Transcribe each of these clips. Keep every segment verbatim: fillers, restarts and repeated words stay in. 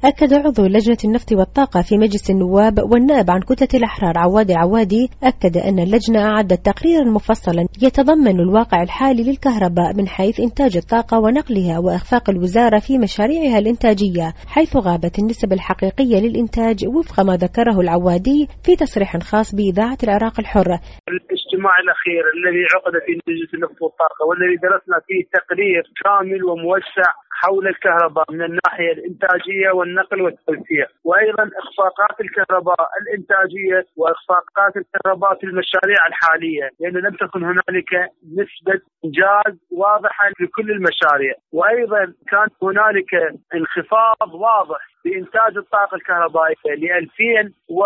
أكد عضو لجنة النفط والطاقة في مجلس النواب والنائب عن كتلة الأحرار عواد عوادي أكد أن اللجنة أعدت تقريرا مفصلا يتضمن الواقع الحالي للكهرباء من حيث إنتاج الطاقة ونقلها وإخفاق الوزارة في مشاريعها الإنتاجية، حيث غابت النسب الحقيقية للإنتاج وفق ما ذكره العوادي في تصريح خاص بإذاعة العراق الحر. الاجتماع الأخير الذي عقد في مجلس النفط والطاقة والذي درسنا فيه تقرير كامل وموسع حول الكهرباء من الناحية الإنتاجية والنقل والتوزيع، وأيضا إخفاقات الكهرباء الإنتاجية وإخفاقات الكهرباء في المشاريع الحالية، لأن لم تكن هنالك نسبة إنجاز واضحة لكل المشاريع، وأيضا كان هنالك انخفاض واضح بإنتاج الطاقة الكهربائية ل ألفين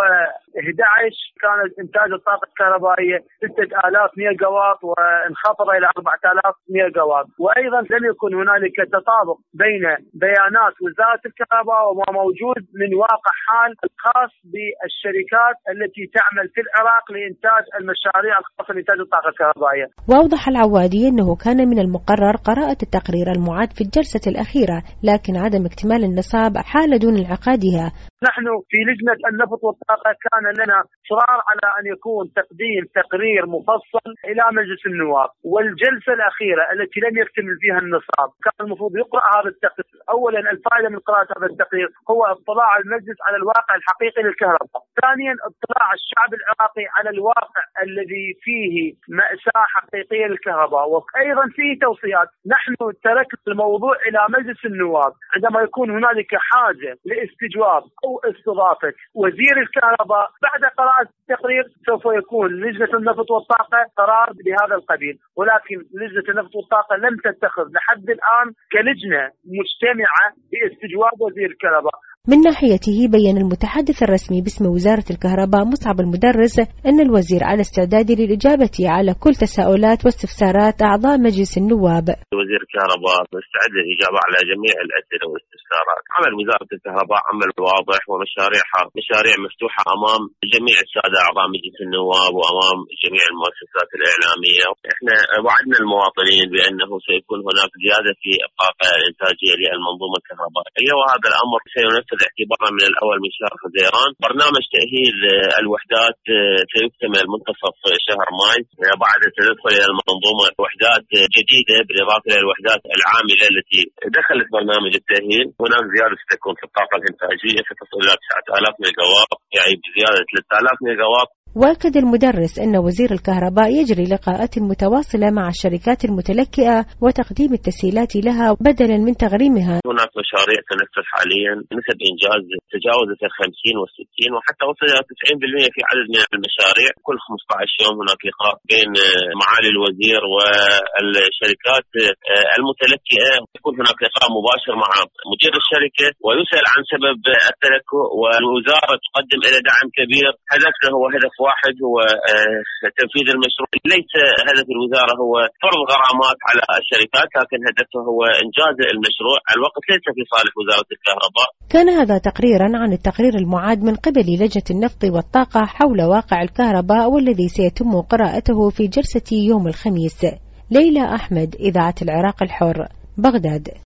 وأحد عشر كان إنتاج الطاقة الكهربائية ستة آلاف ميجا واط وانخفض إلى أربعة آلاف ميجا واط، وأيضا لم يكن هنالك تطابق بين بيانات وزارة الكهرباء وما موجود من واقع حال الخاص بالشركات التي تعمل في العراق لإنتاج المشاريع الخاصة بإنتاج الطاقة الكهربائية. وأوضح العوادي أنه كان من المقرر قراءة التقرير المعاد في الجلسة الأخيرة، لكن عدم اكتمال النصاب حال دون انعقادها. نحن في لجنة النفط والطاقة كان لنا إصرار على أن يكون تقديم تقرير مفصل إلى مجلس النواب، والجلسة الأخيرة التي لم يكتمل فيها النصاب كان المفروض يقرأ هذا التقرير. أولا الفائدة من قراءة هذا التقرير هو اطلاع المجلس على الواقع الحقيقي للكهرباء، ثانيا اطلاع الشعب العراقي على الواقع الذي فيه مأساة حقيقية للكهرباء، وأيضا فيه توصيات. نحن تركنا الموضوع إلى مجلس النواب عندما يكون هنالك حاجة لاستجواب أو استضافة وزير الكهرباء بعد قراءة التقرير، سوف يكون لجنة النفط والطاقة قرار بهذا القبيل، ولكن لجنة النفط والطاقة لم تتخذ لحد الآن كلجنة مجتمعة باستجواب وزير الكهرباء. من ناحيته بيّن المتحدث الرسمي باسم وزارة الكهرباء مصعب المدرس أن الوزير على استعداد للإجابة على كل تساؤلات واستفسارات أعضاء مجلس النواب. وزير الكهرباء مستعد للإجابة على جميع الأسئلة والاستفسارات. عمل وزارة الكهرباء عمل واضح ومشاريعها مشاريع مفتوحة أمام جميع السادة أعضاء مجلس النواب وأمام جميع المؤسسات الإعلامية. إحنا وعدنا المواطنين بأنه سيكون هناك زيادة في الطاقة الإنتاجية للمنظومة الكهربائية، وهذا الأمر سينفذ اعتبارا من الأول من شهر حزيران. برنامج تأهيل الوحدات سيكتمل منتصف شهر ماي، بعد تدخل إلى المنظومة وحدات جديدة بالإضافة إلى الوحدات العاملة التي دخلت برنامج التأهيل. هناك زيادة ستكون في الطاقة الإنتاجية ستصل إلى تسعة آلاف ميجا واط، يعني بزيادة ثلاثة آلاف ميجا واط. وأكد المدرس أن وزير الكهرباء يجري لقاءات متواصلة مع الشركات المتلكئة وتقديم التسهيلات لها بدلا من تغريمها. هناك مشاريع تنفذ حاليا نسب إنجاز تجاوزت الخمسين والستين وحتى وصل إلى تسعين بالمئة في عدد من المشاريع. كل خمسة عشر يوم هناك لقاء بين معالي الوزير والشركات المتلكئة، يكون هناك لقاء مباشر مع مدير الشركة ويسأل عن سبب التلكؤ، والوزارة تقدم إلى دعم كبير. هدفنا هو هدف واحد، هو تنفيذ المشروع. ليس هدف الوزارة هو فرض غرامات على الشركات، لكن هدفه هو إنجاز المشروع. الوقت ليس في صالح وزارة الكهرباء. كان هذا تقريرا عن التقرير المعاد من قبل لجنة النفط والطاقة حول واقع الكهرباء، والذي سيتم قراءته في جلسة يوم الخميس. ليلى أحمد، إذاعة العراق الحر، بغداد.